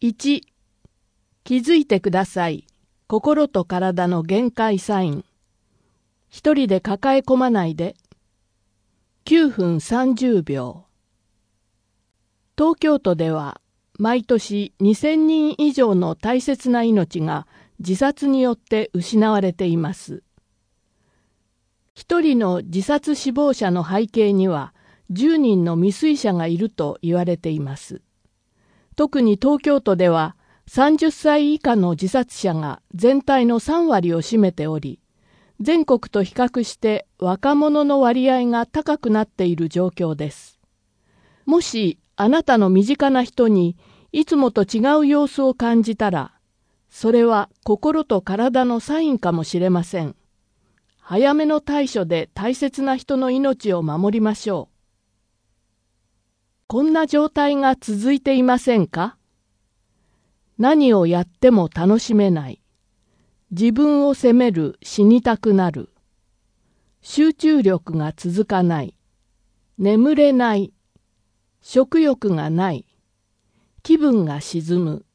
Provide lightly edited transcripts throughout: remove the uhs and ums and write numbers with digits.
1、気づいてください。心と体の限界サイン。一人で抱え込まないで。9分30秒。東京都では毎年2000人以上の大切な命が自殺によって失われています。一人の自殺死亡者の背景には10人の未遂者がいると言われています。特に東京都では30歳以下の自殺者が全体の3割を占めており、全国と比較して若者の割合が高くなっている状況です。もしあなたの身近な人にいつもと違う様子を感じたら、それは心と体のサインかもしれません。早めの対処で大切な人の命を守りましょう。こんな状態が続いていませんか？何をやっても楽しめない。自分を責める、死にたくなる。集中力が続かない。眠れない。食欲がない。気分が沈む。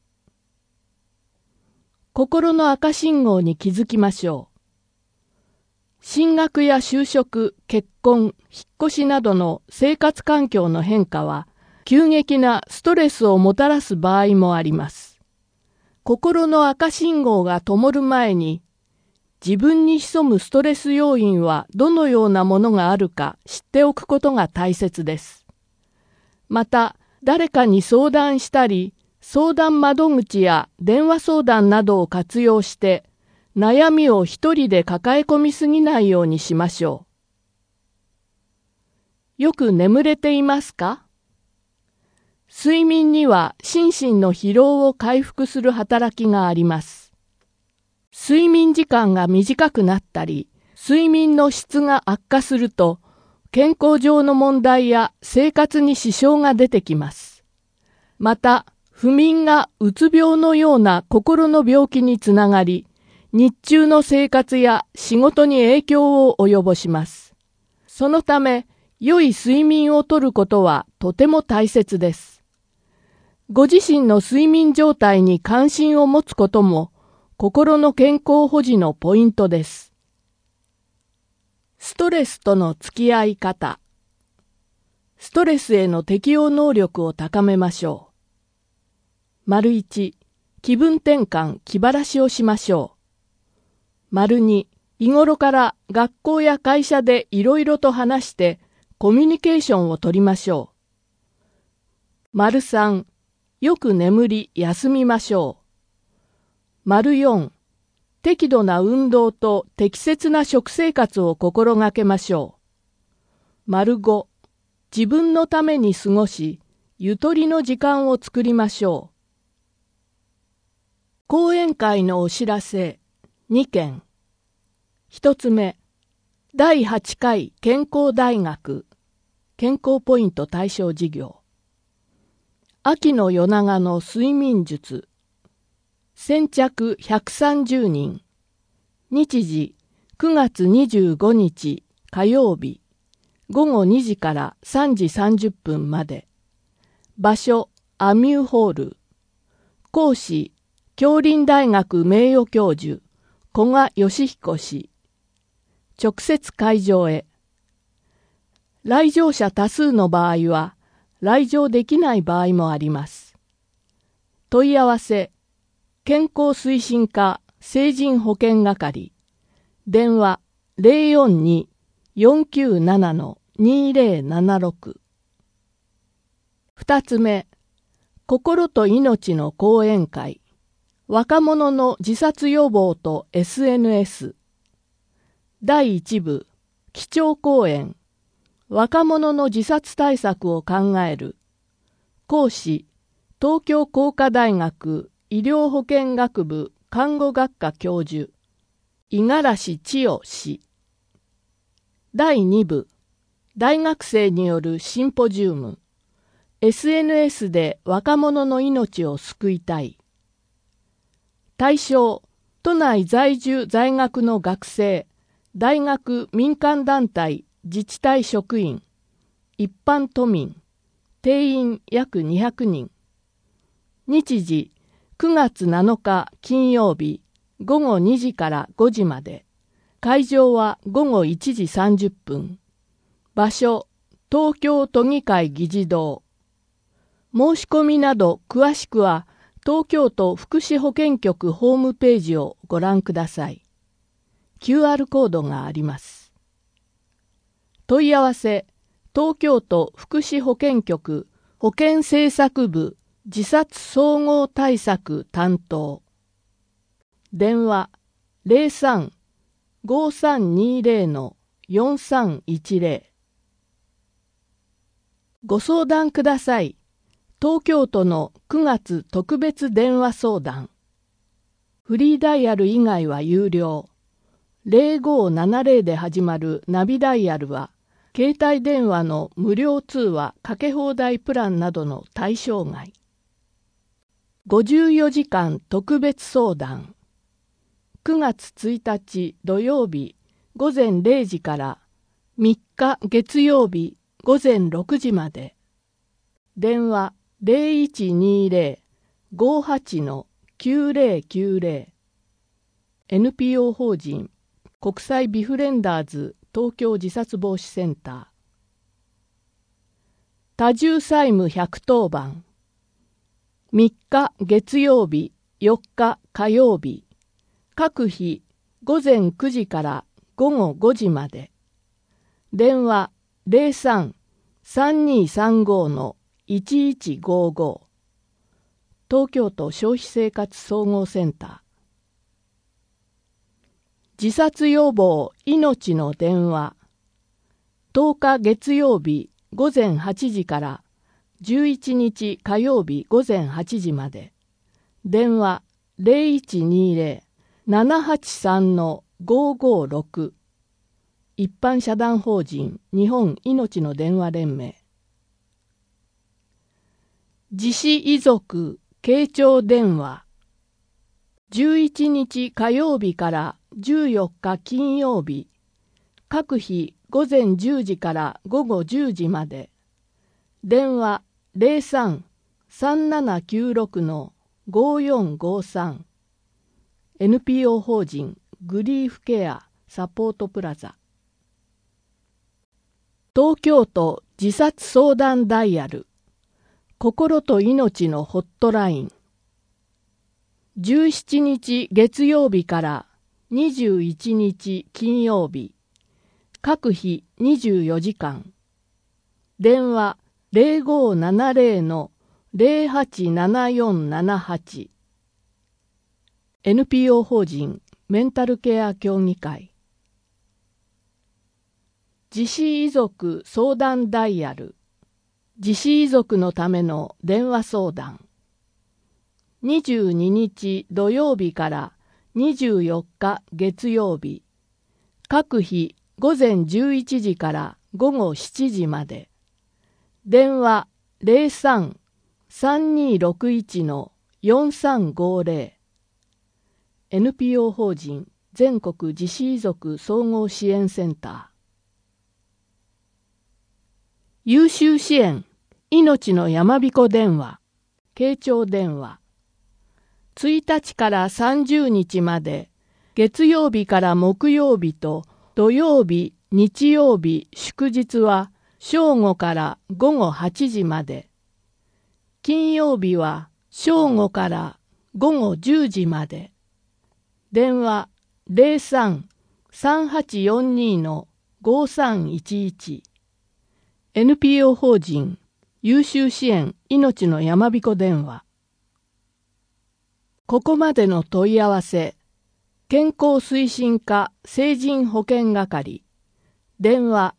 心の赤信号に気づきましょう。進学や就職、結婚、引っ越しなどの生活環境の変化は、急激なストレスをもたらす場合もあります。心の赤信号が灯る前に、自分に潜むストレス要因はどのようなものがあるか知っておくことが大切です。また、誰かに相談したり、相談窓口や電話相談などを活用して、悩みを一人で抱え込みすぎないようにしましょう。よく眠れていますか？睡眠には心身の疲労を回復する働きがあります。睡眠時間が短くなったり、睡眠の質が悪化すると、健康上の問題や生活に支障が出てきます。また、不眠がうつ病のような心の病気につながり、日中の生活や仕事に影響を及ぼします。そのため、良い睡眠をとることはとても大切です。ご自身の睡眠状態に関心を持つことも、心の健康保持のポイントです。ストレスとの付き合い方。ストレスへの適応能力を高めましょう。1、気分転換、気晴らしをしましょう。2、日頃から学校や会社でいろいろと話してコミュニケーションをとりましょう。3、よく眠り休みましょう。4、適度な運動と適切な食生活を心がけましょう。5、自分のために過ごし、ゆとりの時間を作りましょう。講演会のお知らせ2件。1つ目、第8回健康大学健康ポイント対象事業。秋の夜長の睡眠術。先着130人。日時9月25日火曜日。午後2時から3時30分まで。場所、アミューホール。講師、杏林大学名誉教授、古賀義彦氏。直接会場へ。来場者多数の場合は、来場できない場合もあります。問い合わせ、健康推進課成人保健係。電話042-497-2076。2つ目、心と命の講演会。若者の自殺予防と SNS。第1部、基調講演。若者の自殺対策を考える。講師、東京工科大学医療保健学部看護学科教授、五十嵐千代氏。第2部、大学生によるシンポジウム。SNS で若者の命を救いたい。対象、都内在住在学の学生、大学民間団体自治体職員、一般都民、定員約200人。 日時9月7日金曜日午後2時から5時まで。会場は午後1時30分。場所、東京都議会議事堂。申し込みなど詳しくは東京都福祉保健局ホームページをご覧ください。QR コードがあります。問い合わせ、東京都福祉保健局保健政策部自殺総合対策担当。電話03-5320-4310。ご相談ください。東京都の9月特別電話相談。フリーダイヤル以外は有料。0570で始まるナビダイヤルは、携帯電話の無料通話かけ放題プランなどの対象外。54時間特別相談。9月1日土曜日午前0時から3日月曜日午前6時まで。電話0120-58-9090。NPO 法人国際ビフレンダーズ東京自殺防止センター。多重債務110番。3日月曜日、4日火曜日。各日午前9時から午後5時まで。電話03-3235-1155。東京都消費生活総合センター。自殺予防命の電話。10日月曜日午前8時から11日火曜日午前8時まで。電話0120-783-556。一般社団法人日本いのちの電話連盟。自死遺族傾聴電話。11日火曜日から14日金曜日。各日午前10時から午後10時まで。電話03-3796-5453。NPO 法人グリーフケアサポートプラザ。東京都自殺相談ダイヤル。心と命のホットライン。17日月曜日から21日金曜日。各日24時間。電話0570-087478。NPO 法人メンタルケア協議会。自死遺族相談ダイヤル。自死遺族のための電話相談。22日土曜日から24日月曜日。各日午前11時から午後7時まで。電話03-3261-4350。NPO 法人全国自死遺族総合支援センター。優秀支援命のやまびこ電話。傾聴電話。1日から30日まで月曜日から木曜日と土曜日、日曜日、祝日は正午から午後8時まで。金曜日は正午から午後10時まで。電話03-3842-5311。NPO 法人優秀支援命のやまびこ電話。ここまでの問い合わせ。健康推進課成人保健係。電話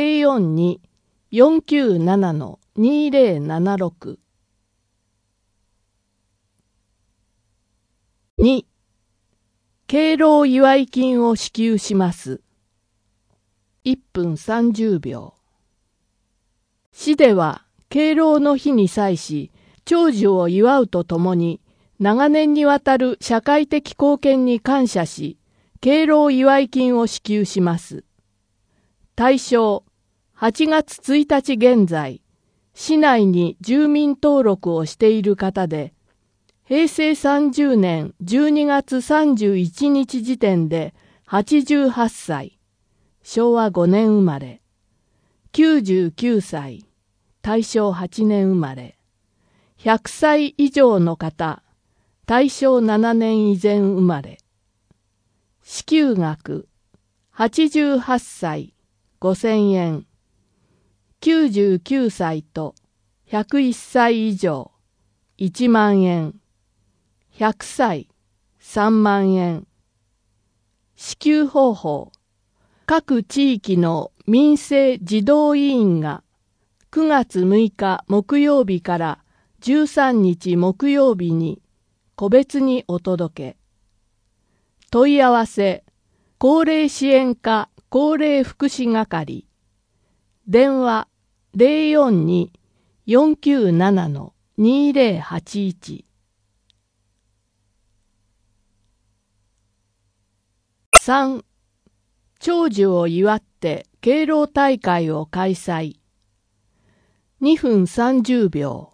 042-497-2076。2. 敬老祝金を支給します。1分30秒。市では敬老の日に際し長寿を祝うとともに長年にわたる社会的貢献に感謝し敬老祝金を支給します。対象8月1日現在市内に住民登録をしている方で平成30年12月31日時点で88歳、昭和5年生まれ。99歳、大正8年生まれ。100歳以上の方、大正7年以前生まれ。支給額、88歳、5000円。99歳と101歳以上、1万円。100歳、3万円。支給方法。各地域の民生児童委員が9月6日木曜日から13日木曜日に個別にお届け。問い合わせ、高齢支援課高齢福祉係。電話042-497-2081。3. 長寿を祝って敬老大会を開催。2分30秒。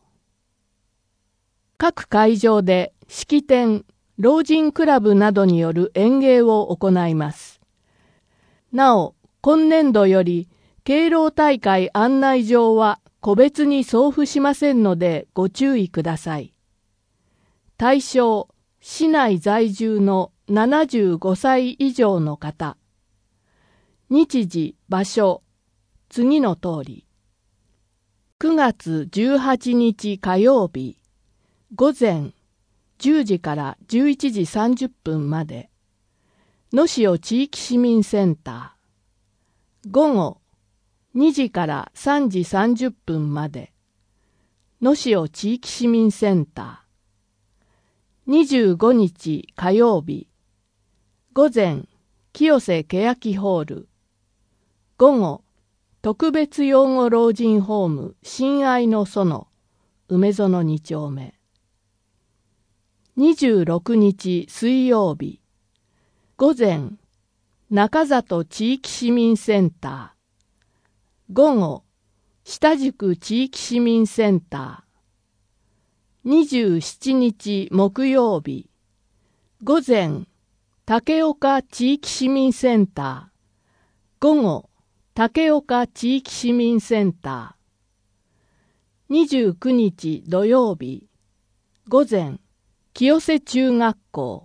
各会場で式典、老人クラブなどによる演芸を行います。なお、今年度より敬老大会案内状は個別に送付しませんのでご注意ください。対象、市内在住の75歳以上の方。日時、場所、次の通り。9月18日火曜日、午前10時から11時30分まで、能代地域市民センター。午後2時から3時30分まで、能代地域市民センター。25日火曜日、午前清瀬欅ホール。午後特別養護老人ホーム親愛の園梅園2丁目。26日水曜日、午前中里地域市民センター。午後下宿地域市民センター。27日木曜日、午前竹岡地域市民センター。午後竹岡地域市民センター。29日土曜日、午前清瀬中学校。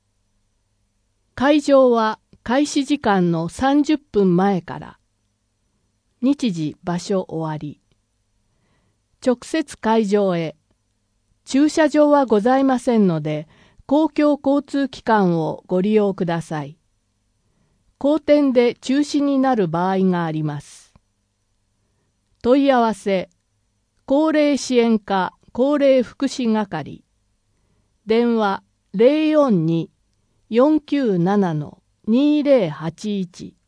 会場は開始時間の30分前から。日時場所終わり。直接会場へ。駐車場はございませんので、公共交通機関をご利用ください。荒天で中止になる場合があります。問い合わせ、高齢支援課高齢福祉係。電話042-497-2081。